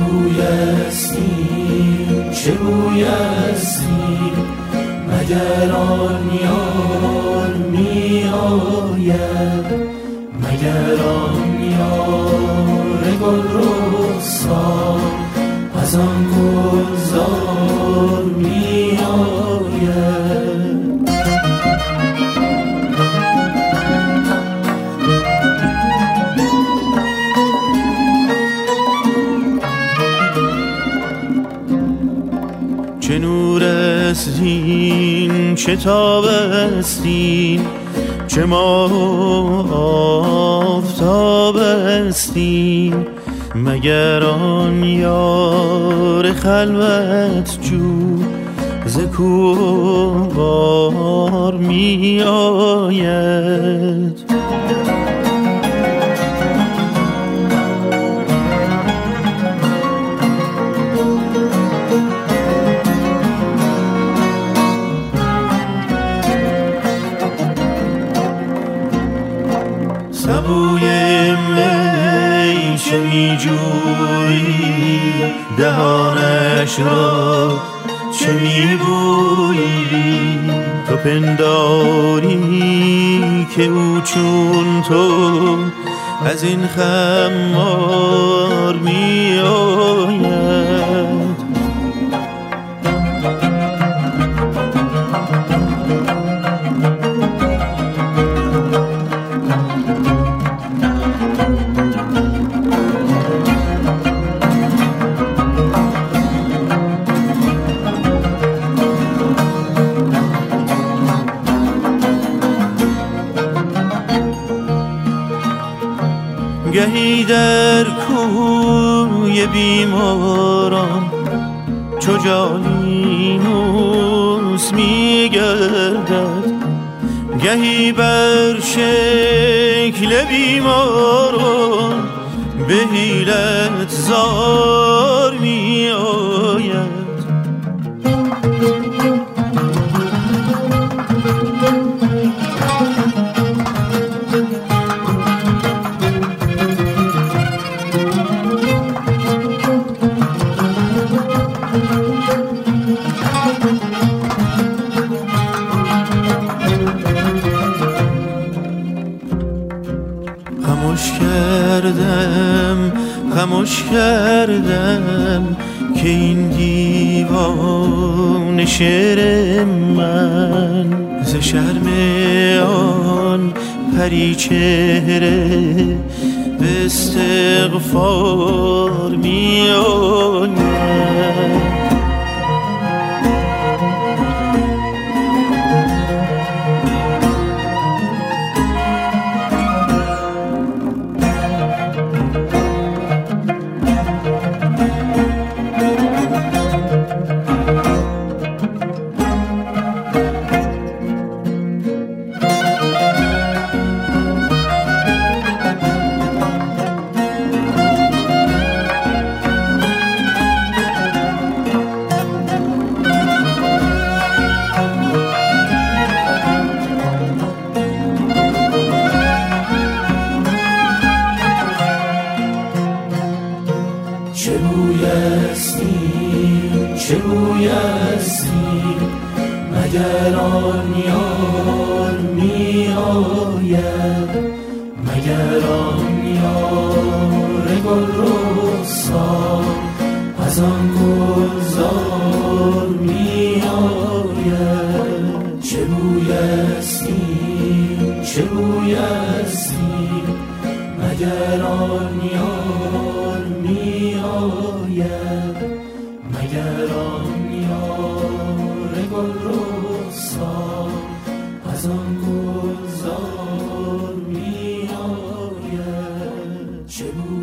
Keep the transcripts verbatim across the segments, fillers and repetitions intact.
بویستیم چه بویستیم مگر آن یار می آید مگر آن یار گل رخسار از آن گلزار می آید. چه نور استین چه تاب استین چه ماه و آفتاب استین مگر آن یار خلوت جو ز کوه می آید. سبوی می چه می جویی دهانش را چه می بویی تو پنداری که او چون تو از این خمار می آید. گهی در کوی بیماران چو جالینوس می گردد گهی بر شکل بیماران به حیلت زار می آید. خموش کردم خموش کردم که این دیوان شعر من ز شرم آن پری چهره به استغفار می آید. چه بویستیم چه بویستیم مگر آن یار می آید مگر آن یار گل رخسار از آن گلزار می آید. چه بویستیم چه بویستیم مگر آن یار می آید مگر آن یار گل رخسار از آن گلزار می آید. چه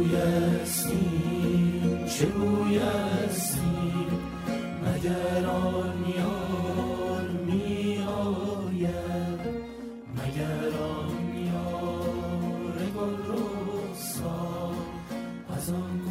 بویستیم چه بویستیم مگر آن یار می آید مگر آن یار گل رخسار از آن